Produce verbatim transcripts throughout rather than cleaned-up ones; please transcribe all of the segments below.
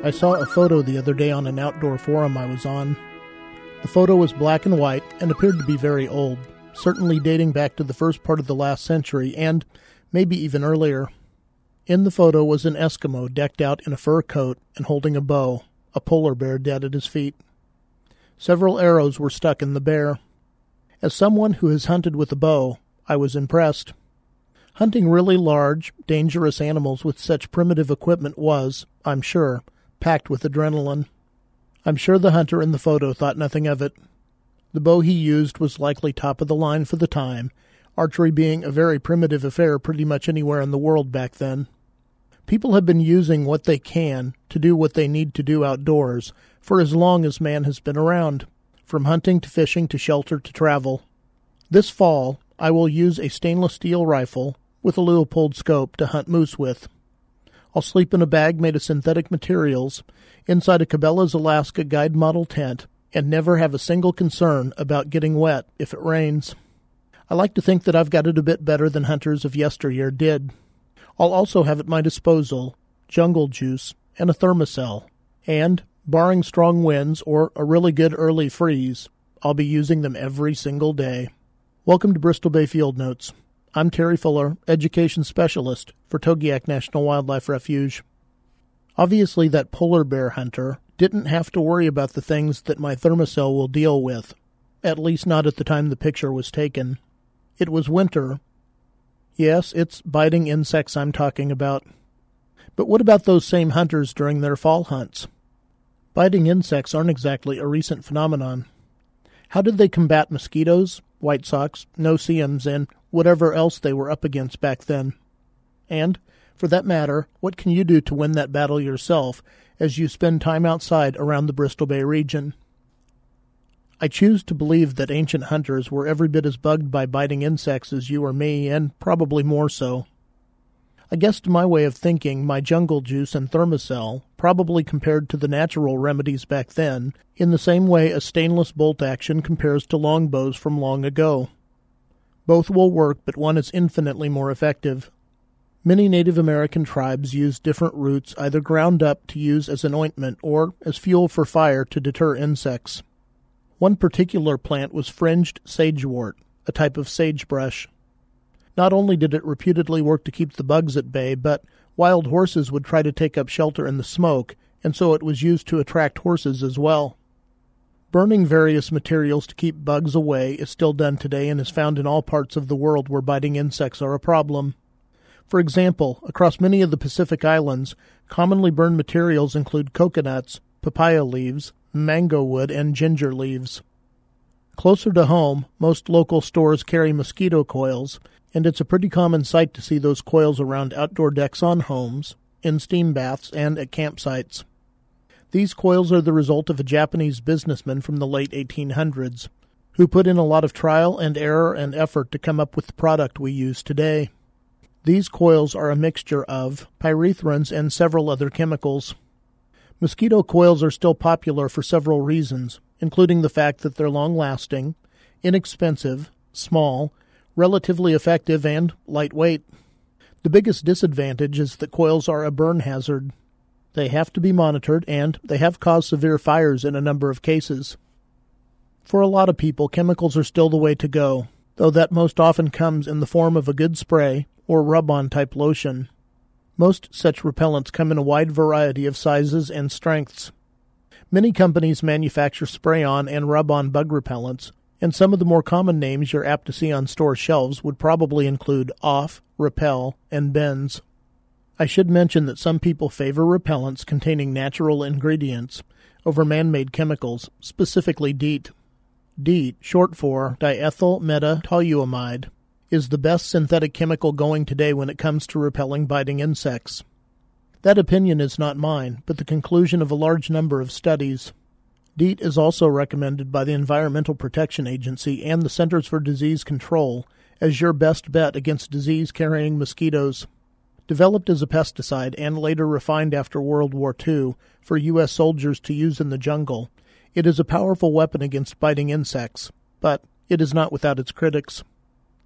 I saw a photo the other day on an outdoor forum I was on. The photo was black and white and appeared to be very old, certainly dating back to the first part of the last century and maybe even earlier. In the photo was an Eskimo decked out in a fur coat and holding a bow, a polar bear dead at his feet. Several arrows were stuck in the bear. As someone who has hunted with a bow, I was impressed. Hunting really large, dangerous animals with such primitive equipment was, I'm sure, packed with adrenaline. I'm sure the hunter in the photo thought nothing of it. The bow he used was likely top of the line for the time, archery being a very primitive affair pretty much anywhere in the world back then. People have been using what they can to do what they need to do outdoors for as long as man has been around, from hunting to fishing to shelter to travel. This fall, I will use a stainless steel rifle with a Leupold scope to hunt moose with. I'll sleep in a bag made of synthetic materials inside a Cabela's Alaska Guide model tent and never have a single concern about getting wet if it rains. I like to think that I've got it a bit better than hunters of yesteryear did. I'll also have at my disposal jungle juice and a Thermacell, and, barring strong winds or a really good early freeze, I'll be using them every single day. Welcome to Bristol Bay Field Notes. I'm Terry Fuller, Education Specialist for Togiak National Wildlife Refuge. Obviously, that polar bear hunter didn't have to worry about the things that my Thermacell will deal with, at least not at the time the picture was taken. It was winter. Yes, it's biting insects I'm talking about. But what about those same hunters during their fall hunts? Biting insects aren't exactly a recent phenomenon. How did they combat mosquitoes, white socks, no-see-ums, and whatever else they were up against back then? And, for that matter, what can you do to win that battle yourself as you spend time outside around the Bristol Bay region? I choose to believe that ancient hunters were every bit as bugged by biting insects as you or me, and probably more so. I guess to my way of thinking, my jungle juice and Thermacell probably compared to the natural remedies back then, in the same way a stainless bolt action compares to longbows from long ago. Both will work, but one is infinitely more effective. Many Native American tribes used different roots either ground up to use as an ointment or as fuel for fire to deter insects. One particular plant was fringed sagewort, a type of sagebrush. Not only did it reputedly work to keep the bugs at bay, but wild horses would try to take up shelter in the smoke, and so it was used to attract horses as well. Burning various materials to keep bugs away is still done today and is found in all parts of the world where biting insects are a problem. For example, across many of the Pacific Islands, commonly burned materials include coconuts, papaya leaves, mango wood, and ginger leaves. Closer to home, most local stores carry mosquito coils, and it's a pretty common sight to see those coils around outdoor decks on homes, in steam baths, and at campsites. These coils are the result of a Japanese businessman from the late eighteen hundreds, who put in a lot of trial and error and effort to come up with the product we use today. These coils are a mixture of pyrethrins and several other chemicals. Mosquito coils are still popular for several reasons, including the fact that they're long-lasting, inexpensive, small, relatively effective, and lightweight. The biggest disadvantage is that coils are a burn hazard. They have to be monitored, and they have caused severe fires in a number of cases. For a lot of people, chemicals are still the way to go, though that most often comes in the form of a good spray or rub-on type lotion. Most such repellents come in a wide variety of sizes and strengths. Many companies manufacture spray-on and rub-on bug repellents, and some of the more common names you're apt to see on store shelves would probably include Off, Repel, and Benz. I should mention that some people favor repellents containing natural ingredients over man-made chemicals, specifically DEET. DEET, short for diethyl metatoluamide, is the best synthetic chemical going today when it comes to repelling biting insects. That opinion is not mine, but the conclusion of a large number of studies. DEET is also recommended by the Environmental Protection Agency and the Centers for Disease Control as your best bet against disease-carrying mosquitoes. Developed as a pesticide and later refined after World War Two for U S soldiers to use in the jungle, it is a powerful weapon against biting insects, but it is not without its critics.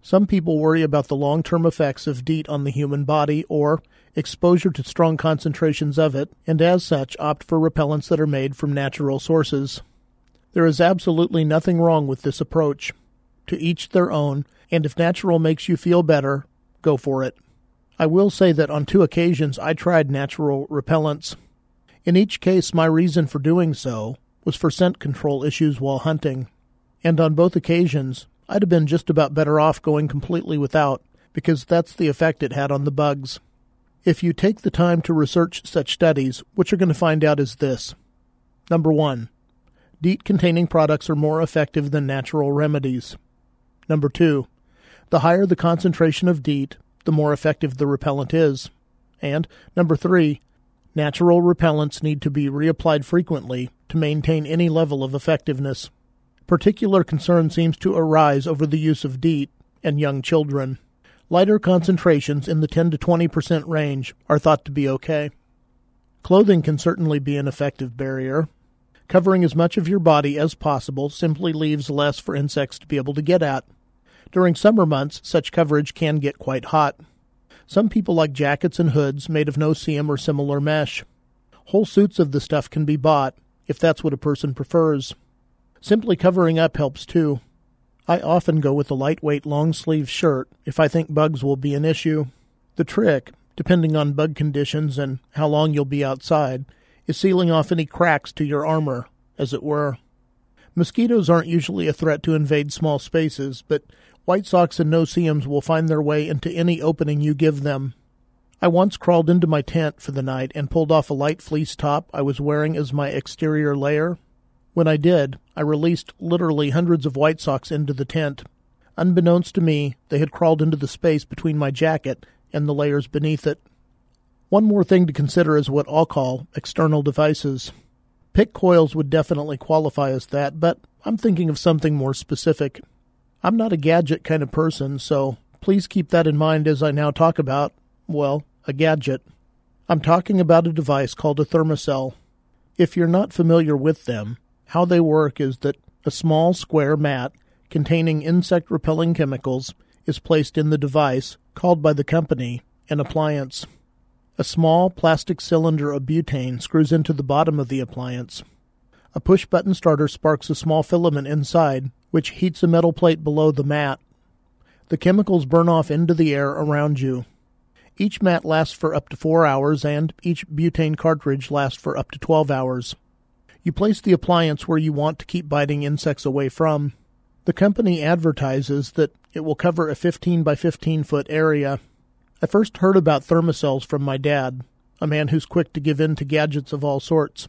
Some people worry about the long-term effects of DEET on the human body or exposure to strong concentrations of it, and as such opt for repellents that are made from natural sources. There is absolutely nothing wrong with this approach. To each their own, and if natural makes you feel better, go for it. I will say that on two occasions I tried natural repellents. In each case, my reason for doing so was for scent control issues while hunting, and on both occasions I'd have been just about better off going completely without, because that's the effect it had on the bugs. If you take the time to research such studies, what you're going to find out is this. Number one, DEET-containing products are more effective than natural remedies. Number two, the higher the concentration of DEET, the more effective the repellent is. And number three, natural repellents need to be reapplied frequently to maintain any level of effectiveness. Particular concern seems to arise over the use of DEET in young children. Lighter concentrations in the ten to twenty percent range are thought to be okay. Clothing can certainly be an effective barrier. Covering as much of your body as possible simply leaves less for insects to be able to get at. During summer months, such coverage can get quite hot. Some people like jackets and hoods made of no-see-um or similar mesh. Whole suits of the stuff can be bought, if that's what a person prefers. Simply covering up helps too. I often go with a lightweight long-sleeve shirt if I think bugs will be an issue. The trick, depending on bug conditions and how long you'll be outside, is sealing off any cracks to your armor, as it were. Mosquitoes aren't usually a threat to invade small spaces, but white socks and no-see-ums will find their way into any opening you give them. I once crawled into my tent for the night and pulled off a light fleece top I was wearing as my exterior layer. When I did, I released literally hundreds of white socks into the tent. Unbeknownst to me, they had crawled into the space between my jacket and the layers beneath it. One more thing to consider is what I'll call external devices. Pick coils would definitely qualify as that, but I'm thinking of something more specific. I'm not a gadget kind of person, so please keep that in mind as I now talk about, well, a gadget. I'm talking about a device called a Thermacell. If you're not familiar with them, how they work is that a small square mat containing insect-repelling chemicals is placed in the device, called by the company an appliance. A small plastic cylinder of butane screws into the bottom of the appliance. A push-button starter sparks a small filament inside, which heats a metal plate below the mat. The chemicals burn off into the air around you. Each mat lasts for up to four hours, and each butane cartridge lasts for up to twelve hours. You place the appliance where you want to keep biting insects away from. The company advertises that it will cover a fifteen by fifteen foot area. I first heard about Thermacells from my dad, a man who's quick to give in to gadgets of all sorts.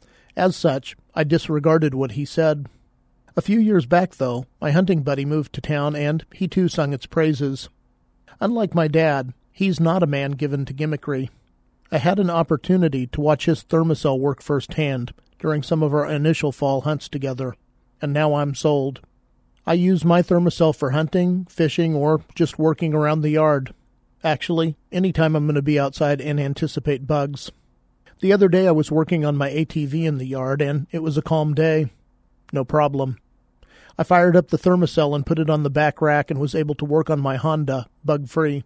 As such, I disregarded what he said. A few years back, though, my hunting buddy moved to town, and he too sung its praises. Unlike my dad, he's not a man given to gimmickry. I had an opportunity to watch his Thermacell work firsthand during some of our initial fall hunts together, and now I'm sold. I use my Thermacell for hunting, fishing, or just working around the yard. Actually, anytime I'm going to be outside and anticipate bugs. The other day I was working on my A T V in the yard, and it was a calm day. No problem. I fired up the Thermacell and put it on the back rack and was able to work on my Honda, bug-free.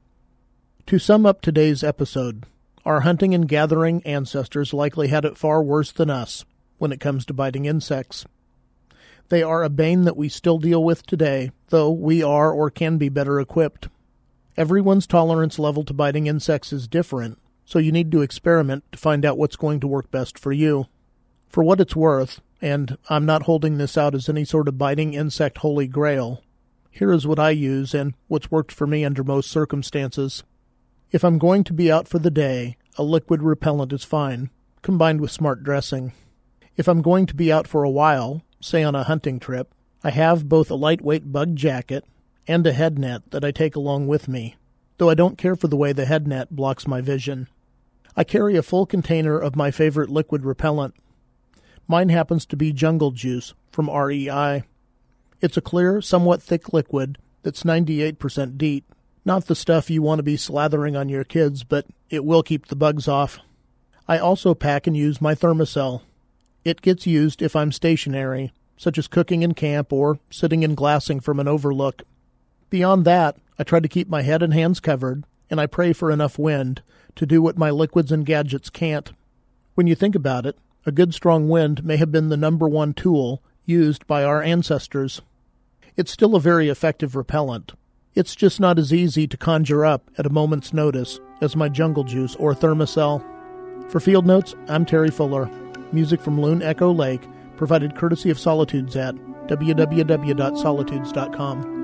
To sum up today's episode, our hunting and gathering ancestors likely had it far worse than us when it comes to biting insects. They are a bane that we still deal with today, though we are or can be better equipped. Everyone's tolerance level to biting insects is different, so you need to experiment to find out what's going to work best for you. For what it's worth, and I'm not holding this out as any sort of biting insect holy grail, here is what I use and what's worked for me under most circumstances. If I'm going to be out for the day, a liquid repellent is fine, combined with smart dressing. If I'm going to be out for a while, say on a hunting trip, I have both a lightweight bug jacket and a head net that I take along with me, though I don't care for the way the head net blocks my vision. I carry a full container of my favorite liquid repellent. Mine happens to be Jungle Juice from R E I. It's a clear, somewhat thick liquid that's ninety-eight percent DEET. Not the stuff you want to be slathering on your kids, but it will keep the bugs off. I also pack and use my Thermacell. It gets used if I'm stationary, such as cooking in camp or sitting and glassing from an overlook. Beyond that, I try to keep my head and hands covered, and I pray for enough wind to do what my liquids and gadgets can't. When you think about it, a good strong wind may have been the number one tool used by our ancestors. It's still a very effective repellent. It's just not as easy to conjure up at a moment's notice as my Jungle Juice or Thermacell. For Field Notes, I'm Terry Fuller. Music from Loon Echo Lake, provided courtesy of Solitudes at w w w dot solitudes dot com.